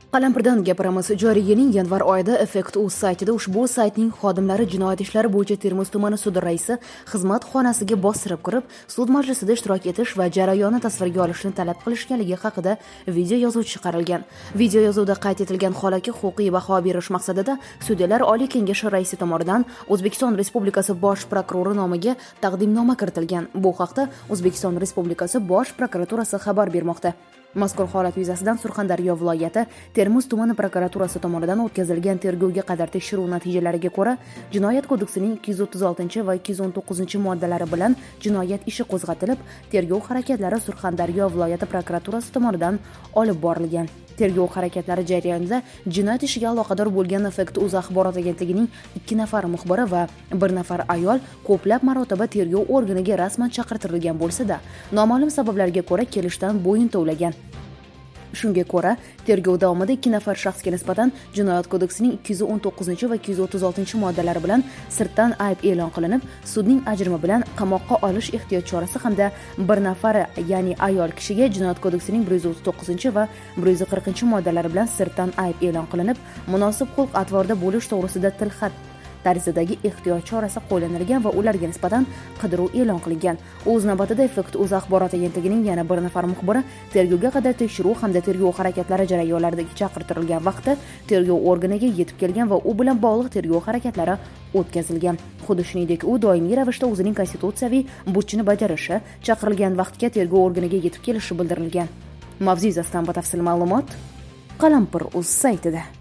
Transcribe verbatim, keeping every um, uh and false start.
Qalampirdan gapiramiz. Joriy yilning yanvar oyida Effect.uz saytida ushbu saytning xodimlari jinoyat ishlari bo'yicha Termiz tumani sudi raisi xizmat xonasiga bostirib kirib, sud majlisida ishtirok etish va jarayonni tasvirga olishni talab qilishganligi haqida video yozuv chiqarilgan. Video yozuvda qayd etilgan holatga huquqiy baho berish maqsadida Sudyalar Oliy Kengashi raisi tomonidan O'zbekiston Respublikasi Bosh prokurori nomiga taqdimnoma kiritilgan. Bu haqda O'zbekiston Respublikasi Bosh prokuraturasi xabar bermoqda. Mazkur holat yuzasidan Surxondaryo viloyati Termiz tumani prokuraturasi tomonidan o'tkazilgan tergovga qadar tekshiruv natijalariga ko'ra, Jinoyat kodeksining ikki yuz o'ttiz oltinchi va ikki yuz o'n to'qqizinchi moddalari bilan jinoyat ishi qo'zg'atilib, tergov harakatlari Surxondaryo viloyati prokuraturasi tomonidan olib borilgan. Tergov harakatlari jarayonida jinoyat ishiga aloqador bo'lgan Effect.uz axborot agentligining ikki nafar muxbiri va bir nafar ayol ko'plab marotaba tergov organiga rasman chaqirtirilgan bo'lsa-da, noma'lum sabablarga ko'ra kelishdan bo'yin tovlagan. Shunga ko'ra, tergov davomida ikki nafar shaxsga nisbatan Jinoyat kodeksining ikki yuz o'n to'qqizinchi va ikki yuz o'ttiz oltinchi moddalari bilan sirtdan ayb e'lon qilinib, sudning ajrimi bilan qamoqqa olish ehtiyot chorasi hamda bir nafari, ya'ni ayol kishiga Jinoyat kodeksining bir yuz o'ttiz to'qqizinchi va bir yuz qirqinchi moddalari bilan sirtdan ayb e'lon qilinib, munosib xulq-atvorda bo'lish to'g'risida tilxat tarzidagi ehtiyot chorasi qo'llanilgan va ularga nisbatan qidiruv e'lon qilingan. O'z navbatida Effect.uz axborot agentligining yana bir nafar muxbiri tergovga qadar tekshiruv hamda tergov harakatlari jarayonlaridagi chaqirtirilgan vaqtda tergov organiga yetib kelgan va u bilan bog'liq tergov harakatlari o'tkazilgan. Xuddi shuningdek, u doimiy ravishda o'zining konstitutsiyaviy burchini bajarishi, chaqirilgan vaqtga tergov organiga yetib kelishi bildirilgan. Mavzu yuzasidan batafsil ma'lumot Qalampir.uz saytida.